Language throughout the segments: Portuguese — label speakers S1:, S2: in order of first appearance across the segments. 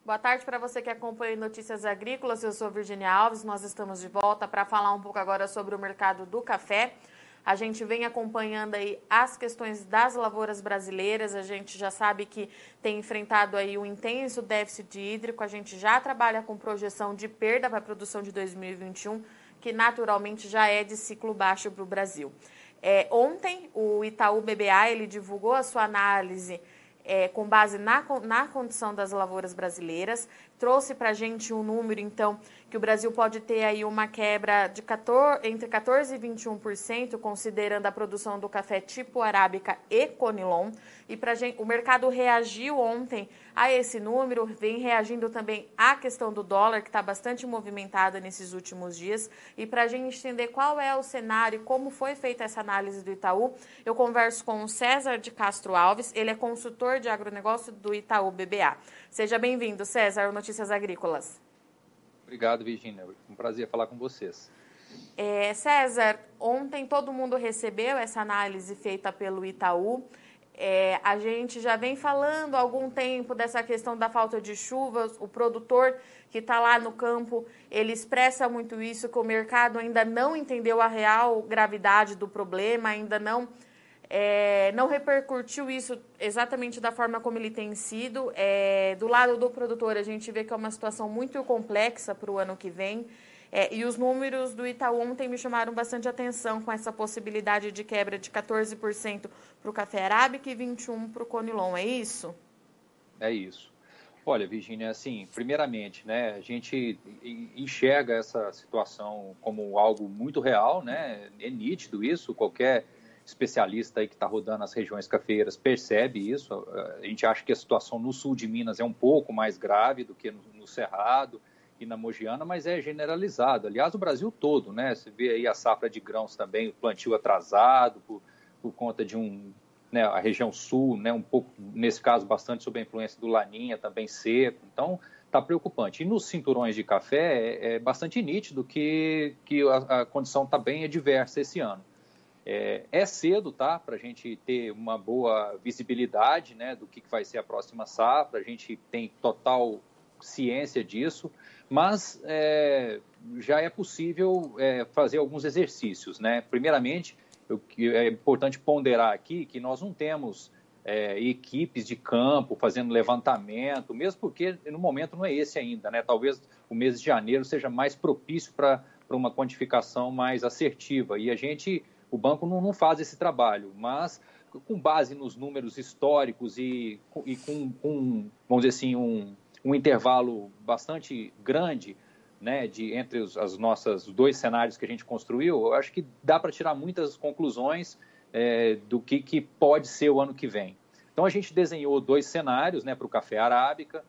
S1: Boa tarde para você que acompanha Notícias Agrícolas. Eu sou Virginia Alves. Nós estamos de volta para falar um pouco agora sobre o mercado do café. A gente vem acompanhando aí as questões das lavouras brasileiras. A gente já sabe que tem enfrentado aí um intenso déficit hídrico. A gente já trabalha com projeção de perda para a produção de 2021, que naturalmente já é de ciclo baixo para o Brasil. Ontem, o Itaú BBA ele divulgou a sua análise com base na condição das lavouras brasileiras, trouxe para a gente um número, então, que o Brasil pode ter aí uma quebra de entre 14% e 21%, considerando a produção do café tipo arábica e conilon. E o mercado reagiu ontem a esse número, vem reagindo também à questão do dólar, que está bastante movimentada nesses últimos dias. E para a gente entender qual é o cenário e como foi feita essa análise do Itaú, eu converso com o César de Castro Alves, ele é consultor de agronegócio do Itaú BBA. Seja bem-vindo, César, ao Notícias Agrícolas.
S2: Obrigado, Virginia. Um prazer falar com vocês.
S1: César, ontem todo mundo recebeu essa análise feita pelo Itaú. A gente já vem falando há algum tempo dessa questão da falta de chuvas. O produtor que está lá no campo, ele expressa muito isso, que o mercado ainda não entendeu a real gravidade do problema, ainda não repercutiu isso exatamente da forma como ele tem sido. Do lado do produtor, a gente vê que é uma situação muito complexa para o ano que vem. E os números do Itaú ontem me chamaram bastante atenção com essa possibilidade de quebra de 14% para o café arábica e 21% para o conilon, é isso?
S2: É isso. Olha, Virginia, assim, primeiramente, né, a gente enxerga essa situação como algo muito real, né, é nítido isso, qualquer especialista aí que está rodando as regiões cafeeiras percebe isso. A gente acha que a situação no sul de Minas é um pouco mais grave do que no Cerrado e na Mogiana, mas é generalizado. Aliás, o Brasil todo, né? Você vê aí a safra de grãos também, o plantio atrasado por conta de né, a região sul, né, um pouco, nesse caso, bastante sob a influência do Laninha, também seco. Então, está preocupante. E nos cinturões de café é bastante nítido que a condição está bem adversa esse ano. É cedo, tá, para a gente ter uma boa visibilidade, né, do que vai ser a próxima safra. A gente tem total ciência disso, mas já é possível fazer alguns exercícios, né? Primeiramente, é importante ponderar aqui que nós não temos equipes de campo fazendo levantamento, mesmo porque no momento não é esse ainda, né? Talvez o mês de janeiro seja mais propício para uma quantificação mais assertiva, e o banco não faz esse trabalho, mas com base nos números históricos e com vamos dizer assim, um intervalo bastante grande, né, entre os nossos dois cenários que a gente construiu, eu acho que dá para tirar muitas conclusões do que pode ser o ano que vem. Então, a gente desenhou dois cenários, né, para o café arábica.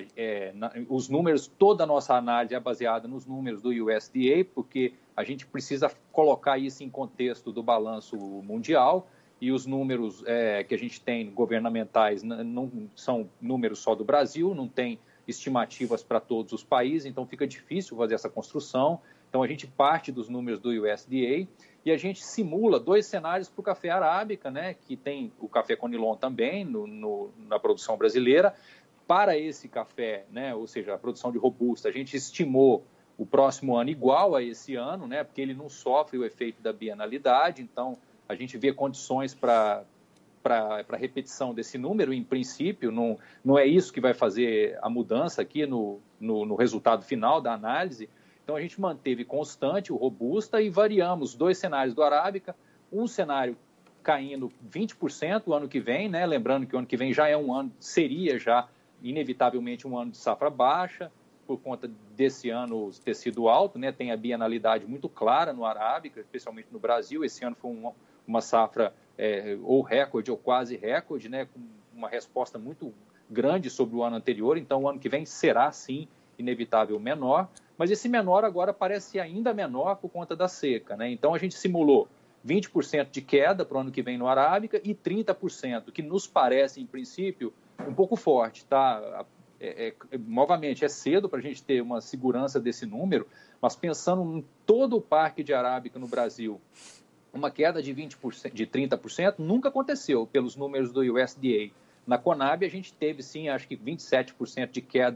S2: Os números, toda a nossa análise é baseada nos números do USDA, porque a gente precisa colocar isso em contexto do balanço mundial, e os números que a gente tem governamentais não são números só do Brasil, não tem estimativas para todos os países, então fica difícil fazer essa construção. Então a gente parte dos números do USDA e a gente simula dois cenários para o café arábica, né, que tem o café conilon também na produção brasileira. Para esse café, né, ou seja, a produção de robusta, a gente estimou o próximo ano igual a esse ano, né, porque ele não sofre o efeito da bienalidade, então a gente vê condições para repetição desse número. Em princípio, não é isso que vai fazer a mudança aqui no resultado final da análise. Então, a gente manteve constante o robusta e variamos dois cenários do arábica, um cenário caindo 20% o ano que vem, né? Lembrando que o ano que vem já é seria já inevitavelmente um ano de safra baixa, por conta desse ano ter sido alto, né? Tem a bienalidade muito clara no arábica, especialmente no Brasil. Esse ano foi uma safra ou recorde ou quase recorde, né? Com uma resposta muito grande sobre o ano anterior. Então, o ano que vem será, sim, inevitável menor, mas esse menor agora parece ainda menor por conta da seca, né? Então, a gente simulou 20% de queda para o ano que vem no arábica e 30%, que nos parece, em princípio, um pouco forte, tá? Novamente, é cedo para a gente ter uma segurança desse número, mas pensando em todo o parque de arábica no Brasil, uma queda de 20%, de 30% nunca aconteceu pelos números do USDA. Na Conab, a gente teve, sim, acho que 27% de queda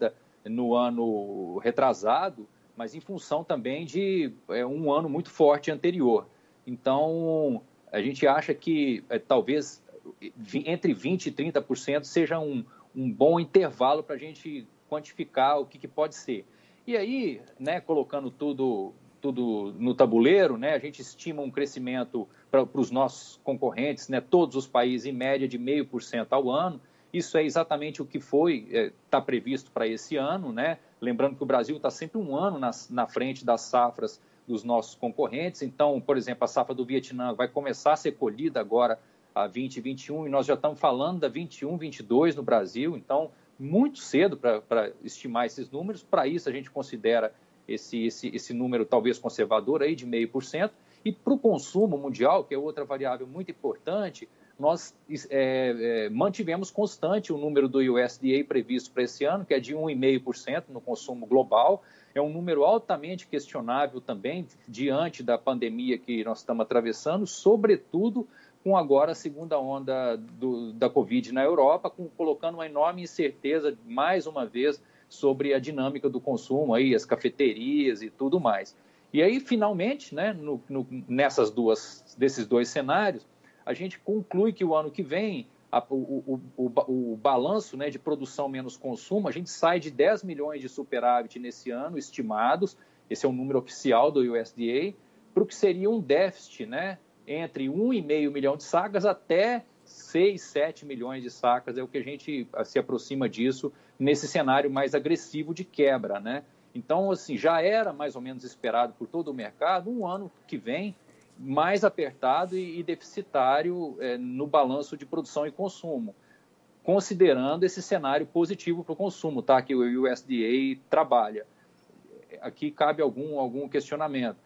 S2: no ano retrasado, mas em função também de um ano muito forte anterior. Então, a gente acha que talvez entre 20% e 30% seja um bom intervalo para a gente quantificar o que pode ser. E aí, né, colocando tudo no tabuleiro, né, a gente estima um crescimento para os nossos concorrentes, né, todos os países, em média de 0,5% ao ano. Isso é exatamente o que está previsto para esse ano, né? Lembrando que o Brasil está sempre um ano na frente das safras dos nossos concorrentes. Então, por exemplo, a safra do Vietnã vai começar a ser colhida agora a 2021 e nós já estamos falando da 21, 22 no Brasil. Então, muito cedo para estimar esses números. Para isso, a gente considera esse número talvez conservador aí de 0,5%. E para o consumo mundial, que é outra variável muito importante, nós mantivemos constante o número do USDA previsto para esse ano, que é de 1,5% no consumo global. É um número altamente questionável também, diante da pandemia que nós estamos atravessando, sobretudo com agora a segunda onda da Covid na Europa, colocando uma enorme incerteza, mais uma vez, sobre a dinâmica do consumo, aí, as cafeterias e tudo mais. E aí, finalmente, né, desses dois cenários, a gente conclui que o ano que vem, o balanço, né, de produção menos consumo, a gente sai de 10 milhões de superávit nesse ano, estimados, esse é o número oficial do USDA, para o que seria um déficit, né, entre 1,5 milhão de sacas até 6, 7 milhões de sacas, é o que a gente se aproxima disso nesse cenário mais agressivo de quebra, né? Então, assim, já era mais ou menos esperado por todo o mercado um ano que vem mais apertado e deficitário no balanço de produção e consumo, considerando esse cenário positivo para o consumo, tá? Que o USDA trabalha. Aqui cabe algum questionamento.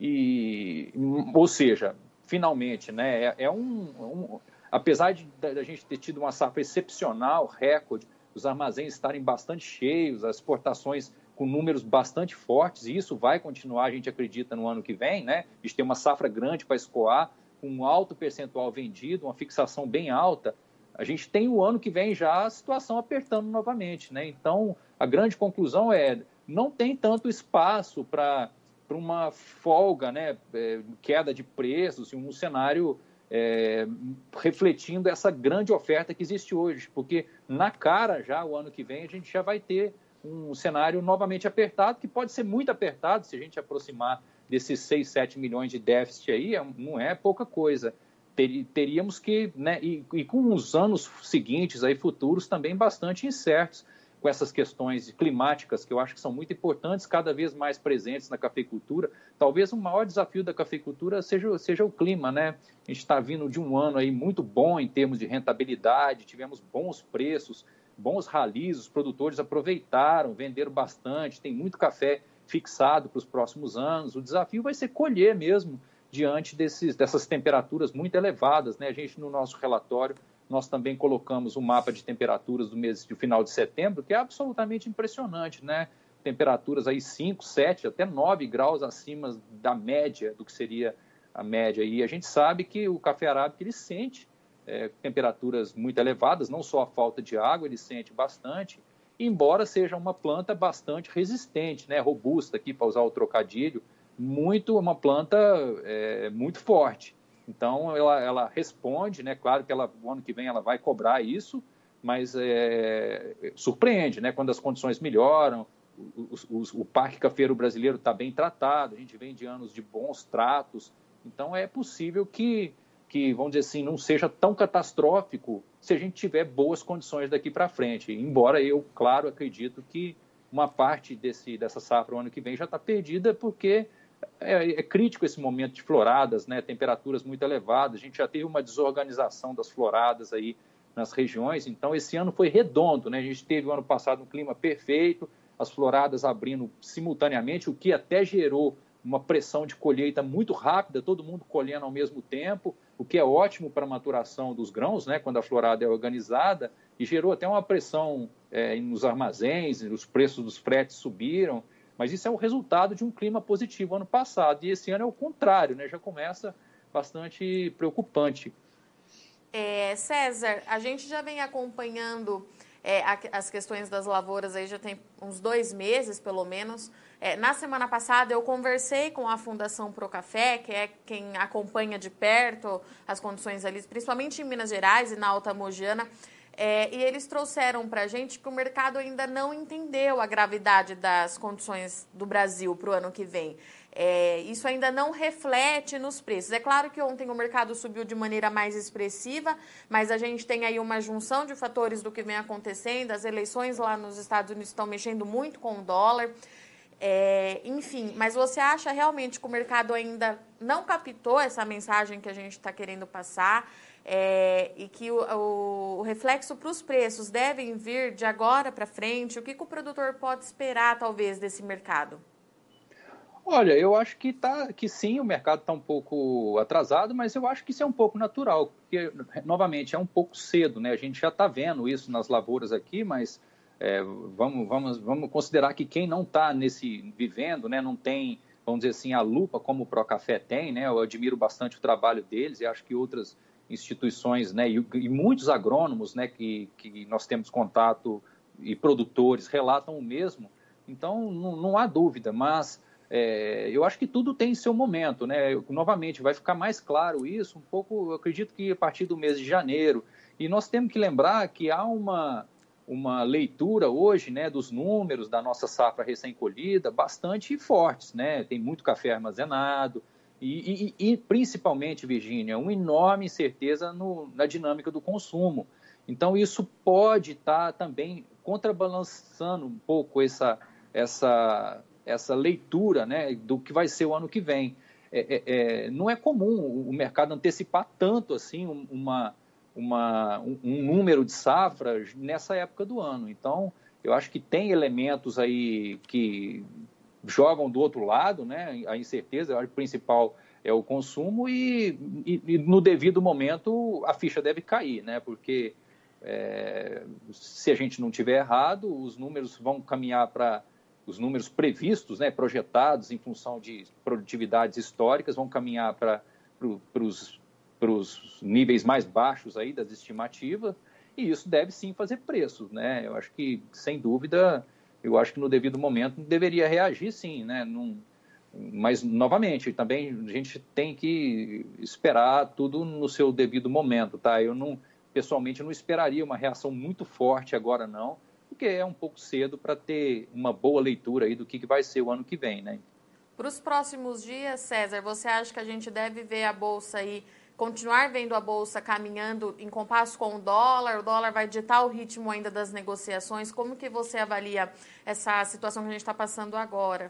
S2: Ou seja, finalmente, né, apesar da gente ter tido uma safra excepcional, recorde, os armazéns estarem bastante cheios, as exportações com números bastante fortes, e isso vai continuar, a gente acredita, no ano que vem, né? A gente tem uma safra grande para escoar, com um alto percentual vendido, uma fixação bem alta. A gente tem o ano que vem já a situação apertando novamente, né? Então, a grande conclusão não tem tanto espaço para uma folga, né? Queda de preços, um cenário refletindo essa grande oferta que existe hoje, porque na cara já, o ano que vem, a gente já vai ter um cenário novamente apertado, que pode ser muito apertado se a gente aproximar desses 6, 7 milhões de déficit aí, não é pouca coisa. Teríamos que, né, e com os anos seguintes, aí, futuros, também bastante incertos, com essas questões climáticas, que eu acho que são muito importantes, cada vez mais presentes na cafeicultura. Talvez o maior desafio da cafeicultura seja o clima, né? A gente está vindo de um ano aí muito bom em termos de rentabilidade, tivemos bons preços, bons ralis, os produtores aproveitaram, venderam bastante, tem muito café fixado para os próximos anos. O desafio vai ser colher mesmo diante dessas temperaturas muito elevadas, né? A gente, no nosso relatório, nós também colocamos um mapa de temperaturas do final de setembro, que é absolutamente impressionante, né? Temperaturas aí 5, 7, até 9 graus acima da média, do que seria a média. E a gente sabe que o café arábica, ele sente temperaturas muito elevadas, não só a falta de água, ele sente bastante, embora seja uma planta bastante resistente, né, robusta, aqui para usar o trocadilho, uma planta muito forte. Então, ela responde, né, claro que o ano que vem ela vai cobrar isso, mas surpreende, né, quando as condições melhoram, o parque cafeiro brasileiro está bem tratado, a gente vem de anos de bons tratos, então é possível que, vamos dizer assim, não seja tão catastrófico se a gente tiver boas condições daqui para frente. Embora eu, claro, acredito que uma parte dessa safra o ano que vem já está perdida, porque é crítico esse momento de floradas, né? Temperaturas muito elevadas. A gente já teve uma desorganização das floradas aí nas regiões, então esse ano foi redondo, né? A gente teve o ano passado um clima perfeito, as floradas abrindo simultaneamente, o que até gerou uma pressão de colheita muito rápida, todo mundo colhendo ao mesmo tempo, o que é ótimo para a maturação dos grãos, né, quando a florada é organizada, e gerou até uma pressão nos armazéns, os preços dos fretes subiram, mas isso é o resultado de um clima positivo ano passado, e esse ano é o contrário, né, já começa bastante preocupante.
S1: César, a gente já vem acompanhando as questões das lavouras aí já tem uns 2 meses, pelo menos. Na semana passada eu conversei com a Fundação Procafé, que é quem acompanha de perto as condições ali, principalmente em Minas Gerais e na Alta Mogiana, e eles trouxeram para a gente que o mercado ainda não entendeu a gravidade das condições do Brasil para o ano que vem. Isso ainda não reflete nos preços. É claro que ontem o mercado subiu de maneira mais expressiva, mas a gente tem aí uma junção de fatores do que vem acontecendo. As eleições lá nos Estados Unidos estão mexendo muito com o dólar. Enfim, mas você acha realmente que o mercado ainda não captou essa mensagem que a gente está querendo passar? E que o reflexo para os preços devem vir de agora para frente? O que o produtor pode esperar, talvez, desse mercado?
S2: Olha, eu acho que sim, o mercado está um pouco atrasado, mas eu acho que isso é um pouco natural, porque, novamente, é um pouco cedo, né? A gente já está vendo isso nas lavouras aqui, mas vamos considerar que quem não está vivendo, né, não tem, vamos dizer assim, a lupa como o Procafé tem, né? Eu admiro bastante o trabalho deles e acho que outras instituições, né, e muitos agrônomos, né, que nós temos contato e produtores relatam o mesmo. Então, não há dúvida, mas eu acho que tudo tem seu momento, né? Novamente, vai ficar mais claro isso um pouco, eu acredito que a partir do mês de janeiro. E nós temos que lembrar que há uma leitura hoje, né, dos números da nossa safra recém-colhida bastante fortes, né? Tem muito café armazenado e principalmente, Virgínia, uma enorme incerteza na dinâmica do consumo. Então, isso pode estar também contrabalançando um pouco essa leitura, né, do que vai ser o ano que vem. Não é comum o mercado antecipar tanto assim um número de safra nessa época do ano. Então, eu acho que tem elementos aí que jogam do outro lado, né? A incerteza, eu acho que o principal é o consumo e no devido momento a ficha deve cair, né? Porque se a gente não tiver errado, os números vão caminhar para os números previstos, né, projetados em função de produtividades históricas, vão caminhar para os níveis mais baixos aí das estimativas, e isso deve sim fazer preços, né? Eu acho que, sem dúvida, no devido momento deveria reagir sim, né? Mas, novamente, também a gente tem que esperar tudo no seu devido momento, tá? Pessoalmente, não esperaria uma reação muito forte agora, não, porque é um pouco cedo para ter uma boa leitura aí do que vai ser o ano que vem, né?
S1: Para os próximos dias, César, você acha que a gente deve ver a Bolsa aí, continuar vendo a Bolsa caminhando em compasso com o dólar vai ditar o ritmo ainda das negociações? Como que você avalia essa situação que a gente está passando agora?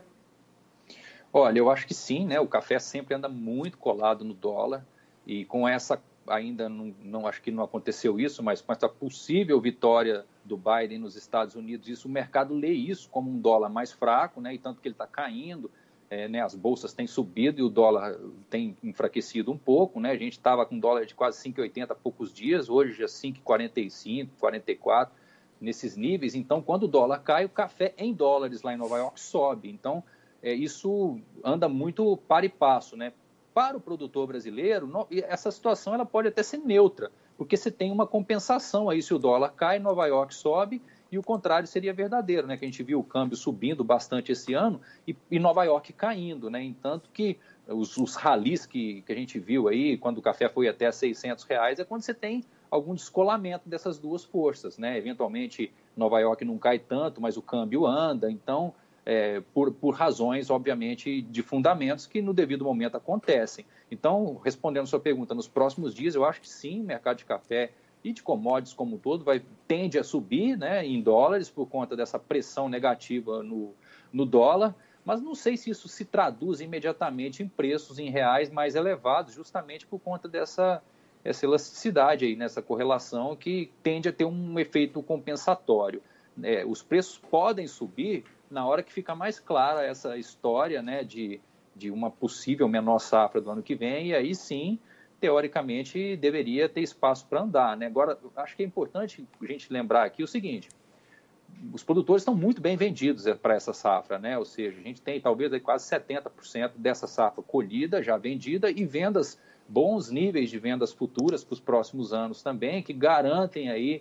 S2: Olha, eu acho que sim, né? O café sempre anda muito colado no dólar e com essa ainda não acho que não aconteceu isso, mas com essa possível vitória do Biden nos Estados Unidos, o mercado lê isso como um dólar mais fraco, né? E tanto que ele está caindo, né? As bolsas têm subido e o dólar tem enfraquecido um pouco, né? A gente estava com dólar de quase 5,80 há poucos dias, hoje já 5,45, 44 nesses níveis. Então, quando o dólar cai, o café em dólares lá em Nova York sobe. Então, isso anda muito para e passo, né? Para o produtor brasileiro, essa situação ela pode até ser neutra, porque você tem uma compensação aí se o dólar cai, Nova York sobe, e o contrário seria verdadeiro, né? Que a gente viu o câmbio subindo bastante esse ano e Nova York caindo, né? Entanto que os ralis que a gente viu aí, quando o café foi até R$600, é quando você tem algum descolamento dessas duas forças, né? Eventualmente, Nova York não cai tanto, mas o câmbio anda, então... por razões, obviamente, de fundamentos que no devido momento acontecem. Então, respondendo a sua pergunta, nos próximos dias, eu acho que sim, o mercado de café e de commodities como um todo tende a subir, né, em dólares por conta dessa pressão negativa no dólar, mas não sei se isso se traduz imediatamente em preços em reais mais elevados, justamente por conta dessa elasticidade aí, nessa correlação que tende a ter um efeito compensatório. Os preços podem subir na hora que fica mais clara essa história, né, de uma possível menor safra do ano que vem, e aí sim, teoricamente, deveria ter espaço para andar, né? Agora, acho que é importante a gente lembrar aqui o seguinte, os produtores estão muito bem vendidos para essa safra, né? Ou seja, a gente tem talvez aí quase 70% dessa safra colhida, já vendida, e bons níveis de vendas futuras para os próximos anos também, que garantem aí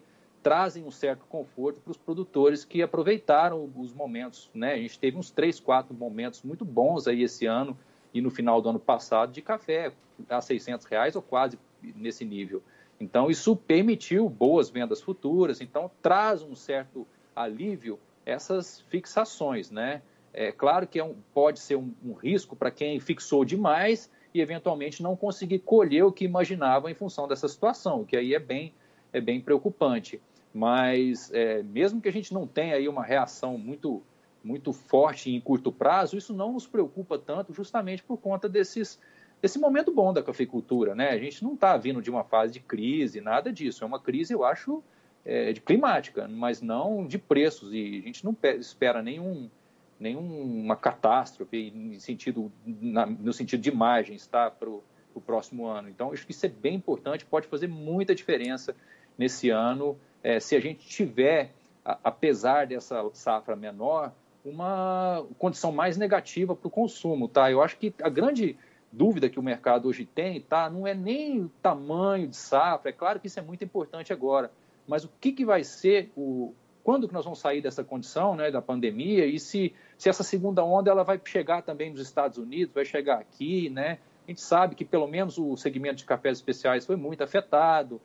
S2: trazem um certo conforto para os produtores que aproveitaram os momentos, né? A gente teve uns 3, 4 momentos muito bons aí esse ano e no final do ano passado de café a R$600 ou quase nesse nível. Então, isso permitiu boas vendas futuras, então traz um certo alívio essas fixações, né? É claro que pode ser um risco para quem fixou demais e eventualmente não conseguir colher o que imaginava em função dessa situação, o que aí é bem preocupante. Mas mesmo que a gente não tenha aí uma reação muito forte em curto prazo, isso não nos preocupa tanto justamente por conta desse momento bom da cafeicultura, né? A gente não está vindo de uma fase de crise, nada disso. É uma crise, eu acho, de climática, mas não de preços. E a gente não espera nenhuma catástrofe no sentido de margens, tá, para o próximo ano. Então, acho que isso é bem importante, pode fazer muita diferença nesse ano, se a gente tiver, apesar dessa safra menor, uma condição mais negativa para o consumo, tá? Eu acho que a grande dúvida que o mercado hoje tem, tá, não é nem o tamanho de safra, é claro que isso é muito importante agora, mas o que vai ser quando que nós vamos sair dessa condição, né, da pandemia, e se essa segunda onda ela vai chegar também nos Estados Unidos, vai chegar aqui, né? A gente sabe que pelo menos o segmento de cafés especiais foi muito afetado.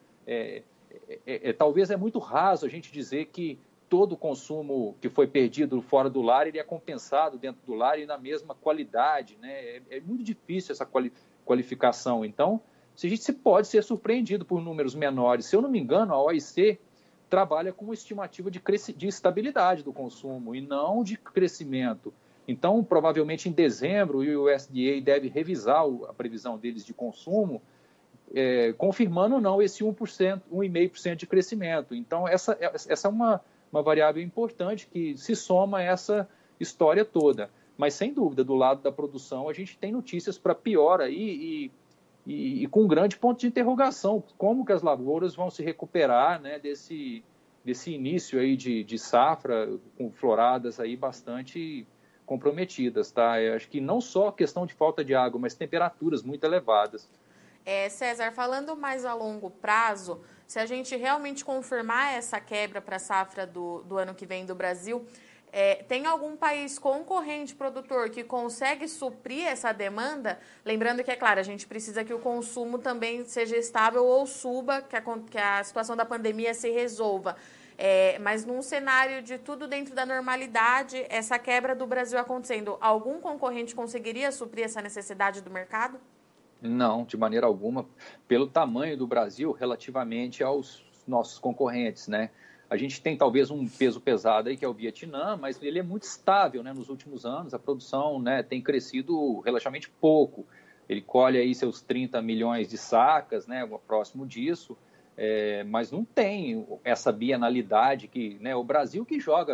S2: Talvez é muito raso a gente dizer que todo o consumo que foi perdido fora do lar ele é compensado dentro do lar e na mesma qualidade, né? É muito difícil essa qualificação. Então, a gente pode ser surpreendido por números menores. Se eu não me engano, a OIC trabalha com uma estimativa de estabilidade do consumo e não de crescimento. Então, provavelmente em dezembro, o USDA deve revisar a previsão deles de consumo, confirmando ou não esse 1%, 1,5% de crescimento. Então, essa é uma variável importante que se soma a essa história toda. Mas, sem dúvida, do lado da produção, a gente tem notícias para pior aí e com um grande ponto de interrogação, como que as lavouras vão se recuperar, né, desse início aí de safra, com floradas aí bastante comprometidas, tá? Eu acho que não só questão de falta de água, mas temperaturas muito elevadas.
S1: César, falando mais a longo prazo, se a gente realmente confirmar essa quebra para a safra do ano que vem do Brasil, tem algum país concorrente produtor que consegue suprir essa demanda? Lembrando que, é claro, a gente precisa que o consumo também seja estável ou suba, que a situação da pandemia se resolva. Mas num cenário de tudo dentro da normalidade, essa quebra do Brasil acontecendo, algum concorrente conseguiria suprir essa necessidade do mercado?
S2: Não, de maneira alguma, pelo tamanho do Brasil relativamente aos nossos concorrentes, né? A gente tem talvez um peso pesado aí, que é o Vietnã, mas ele é muito estável, né? Nos últimos anos, a produção, né, tem crescido relativamente pouco. Ele colhe aí seus 30 milhões de sacas, né, próximo disso, mas não tem essa bienalidade que, né, o Brasil que joga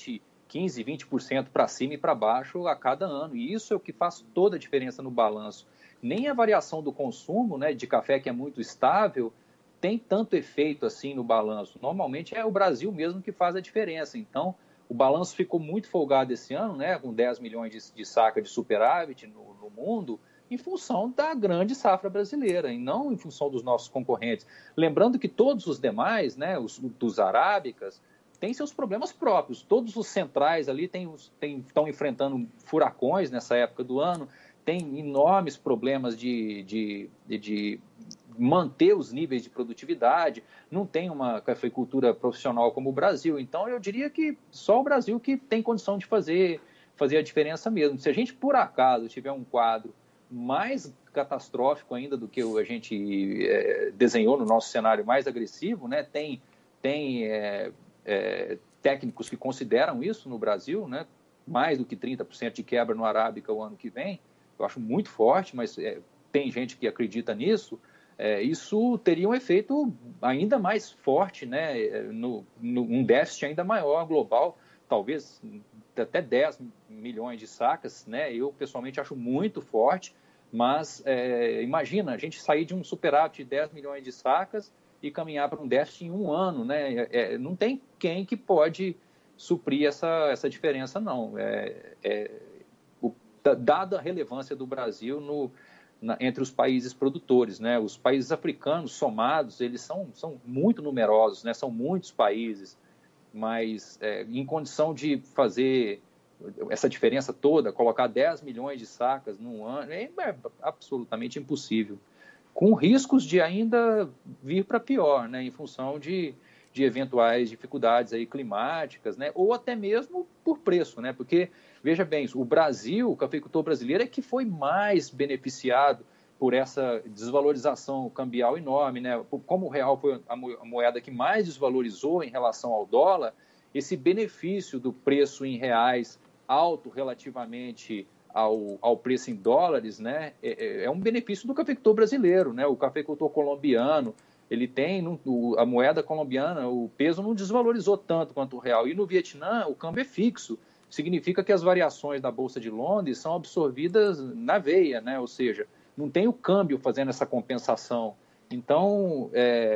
S2: 15, 20% para cima e para baixo a cada ano. E isso é o que faz toda a diferença no balanço. Nem a variação do consumo, né, de café, que é muito estável, tem tanto efeito assim no balanço. Normalmente é o Brasil mesmo que faz a diferença. Então, o balanço ficou muito folgado esse ano, né, com 10 milhões de saca de superávit no mundo, em função da grande safra brasileira, e não em função dos nossos concorrentes. Lembrando que todos os demais, né, dos arábicas, têm seus problemas próprios. Todos os centrais ali estão enfrentando furacões nessa época do ano, tem enormes problemas de manter os níveis de produtividade, não tem uma cafeicultura profissional como o Brasil. Então, eu diria que só o Brasil que tem condição de fazer a diferença mesmo. Se a gente, por acaso, tiver um quadro mais catastrófico ainda do que a gente desenhou no nosso cenário mais agressivo, né? Tem técnicos que consideram isso no Brasil, né? Mais do que 30% de quebra no Arábica o ano que vem. Eu acho muito forte, mas tem gente que acredita nisso. Isso teria um efeito ainda mais forte, né? Um déficit ainda maior global, talvez até 10 milhões de sacas, né? Eu, pessoalmente, acho muito forte, mas imagina, a gente sair de um superávit de 10 milhões de sacas e caminhar para um déficit em um ano, né? Não tem quem que pode suprir essa diferença, não. Dada a relevância do Brasil entre os países produtores, né? Os países africanos somados, eles são muito numerosos, né? São muitos países, mas em condição de fazer essa diferença toda, colocar 10 milhões de sacas num ano, é absolutamente impossível, com riscos de ainda vir para pior, né? Em função de eventuais dificuldades aí climáticas, né? Ou até mesmo por preço, né? Porque, veja bem, o Brasil, o cafeicultor brasileiro é que foi mais beneficiado por essa desvalorização cambial enorme, né? Como o real foi a moeda que mais desvalorizou em relação ao dólar, esse benefício do preço em reais alto relativamente ao preço em dólares, né? É um benefício do cafeicultor brasileiro, né? O cafeicultor colombiano, ele tem a moeda colombiana, o peso não desvalorizou tanto quanto o real. E no Vietnã, o câmbio é fixo. Significa que as variações da Bolsa de Londres são absorvidas na veia, né? Ou seja, não tem o câmbio fazendo essa compensação. Então,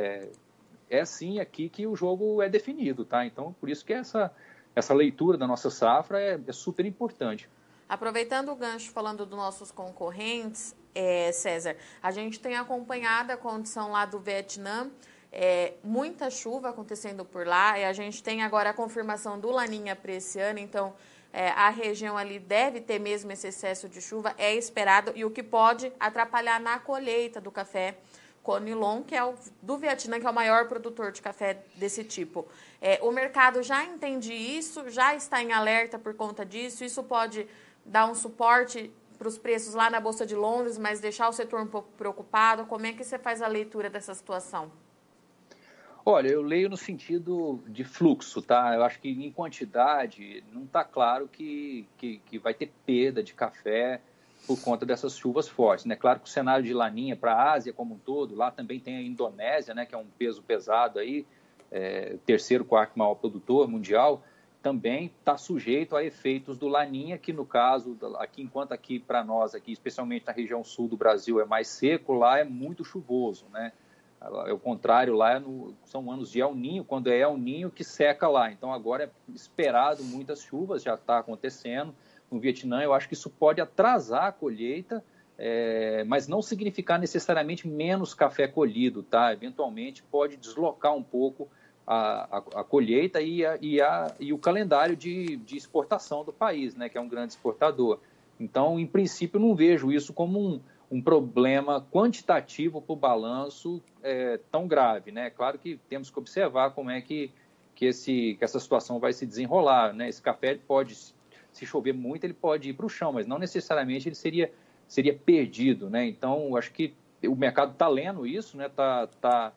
S2: é sim aqui que o jogo é definido, tá? Então, por isso que essa leitura da nossa safra é super importante.
S1: Aproveitando o gancho, falando dos nossos concorrentes, César, a gente tem acompanhado a condição lá do Vietnã, muita chuva acontecendo por lá, e a gente tem agora a confirmação do Laninha para esse ano, então a região ali deve ter mesmo esse excesso de chuva, é esperado, e o que pode atrapalhar na colheita do café Conilon, que é do Vietnã, que é o maior produtor de café desse tipo. O mercado já entende isso, já está em alerta por conta disso, isso pode dar um suporte para os preços lá na Bolsa de Londres, mas deixar o setor um pouco preocupado. Como é que você faz a leitura dessa situação?
S2: Olha, eu leio no sentido de fluxo, tá? Eu acho que em quantidade não está claro que vai ter perda de café por conta dessas chuvas fortes, né? Claro que o cenário de Laninha para a Ásia como um todo, lá também tem a Indonésia, né? Que é um peso pesado aí, terceiro, quarto maior produtor mundial, também está sujeito a efeitos do Laninha, que no caso, aqui, enquanto aqui para nós, aqui, especialmente na região sul do Brasil, é mais seco, lá é muito chuvoso, né? É o contrário, lá são anos de El Ninho, quando é El Ninho que seca lá. Então agora é esperado muitas chuvas, já está acontecendo. No Vietnã, eu acho que isso pode atrasar a colheita, mas não significar necessariamente menos café colhido, tá? Eventualmente pode deslocar um pouco a colheita e o calendário de exportação do país, né, que é um grande exportador. Então, em princípio, não vejo isso como um problema quantitativo para o balanço tão grave, né? Claro que temos que observar como é que essa situação vai se desenrolar, né? Esse café ele pode, se chover muito, ele pode ir para o chão, mas não necessariamente ele seria perdido, né? Então, acho que o mercado está lendo isso, né? Tá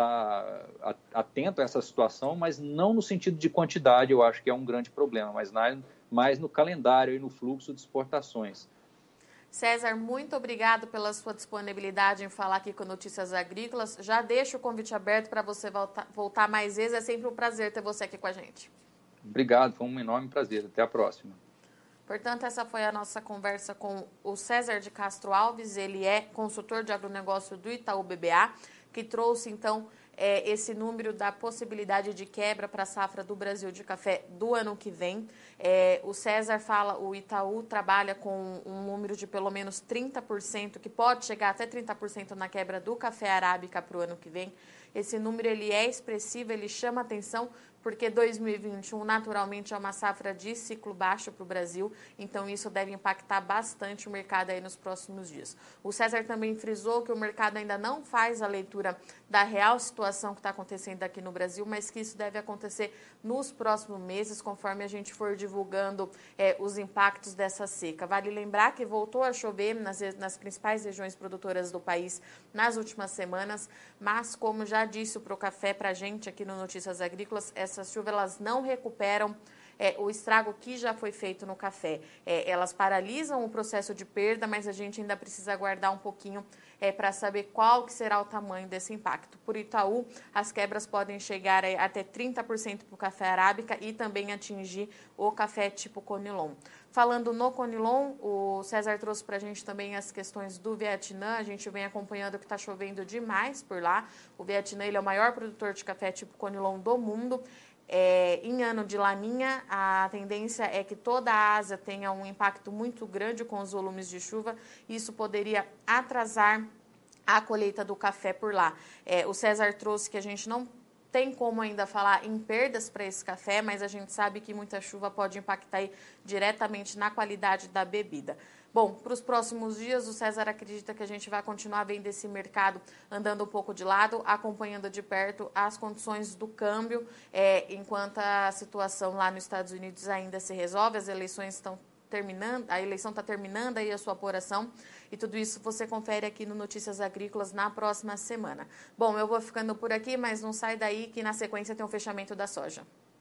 S2: atento a essa situação, mas não no sentido de quantidade, eu acho que é um grande problema, mas mais no calendário e no fluxo de exportações.
S1: César, muito obrigado pela sua disponibilidade em falar aqui com Notícias Agrícolas. Já deixo o convite aberto para você voltar mais vezes. É sempre um prazer ter você aqui com a gente.
S2: Obrigado, foi um enorme prazer. Até a próxima.
S1: Portanto, essa foi a nossa conversa com o César de Castro Alves. Ele é consultor de agronegócio do Itaú BBA, que trouxe, então, esse número da possibilidade de quebra para a safra do Brasil de café do ano que vem. O César fala, o Itaú trabalha com um número de pelo menos 30%, que pode chegar até 30% na quebra do café arábica para o ano que vem. Esse número ele é expressivo, ele chama atenção, porque 2021 naturalmente é uma safra de ciclo baixo para o Brasil, então isso deve impactar bastante o mercado aí nos próximos dias. O César também frisou que o mercado ainda não faz a leitura da real situação que está acontecendo aqui no Brasil, mas que isso deve acontecer nos próximos meses, conforme a gente for divulgando os impactos dessa seca. Vale lembrar que voltou a chover nas principais regiões produtoras do país nas últimas semanas, mas como já disse o Procafé para a gente aqui no Notícias Agrícolas, essas chuvas elas não recuperam o estrago que já foi feito no café. Elas paralisam o processo de perda, mas a gente ainda precisa aguardar um pouquinho para saber qual que será o tamanho desse impacto. Por Itaú, as quebras podem chegar até 30% para o café arábica e também atingir o café tipo Conilon. Falando no Conilon, o César trouxe para a gente também as questões do Vietnã. A gente vem acompanhando que está chovendo demais por lá. O Vietnã ele é o maior produtor de café tipo Conilon do mundo. Em ano de laninha, a tendência é que toda a Ásia tenha um impacto muito grande com os volumes de chuva. Isso poderia atrasar a colheita do café por lá. O César trouxe que a gente não tem como ainda falar em perdas para esse café, mas a gente sabe que muita chuva pode impactar aí diretamente na qualidade da bebida. Bom, para os próximos dias, o César acredita que a gente vai continuar vendo esse mercado andando um pouco de lado, acompanhando de perto as condições do câmbio, enquanto a situação lá nos Estados Unidos ainda se resolve, as eleições estão terminando, a eleição está terminando aí a sua apuração, e tudo isso você confere aqui no Notícias Agrícolas na próxima semana. Bom, eu vou ficando por aqui, mas não sai daí que na sequência tem o fechamento da soja.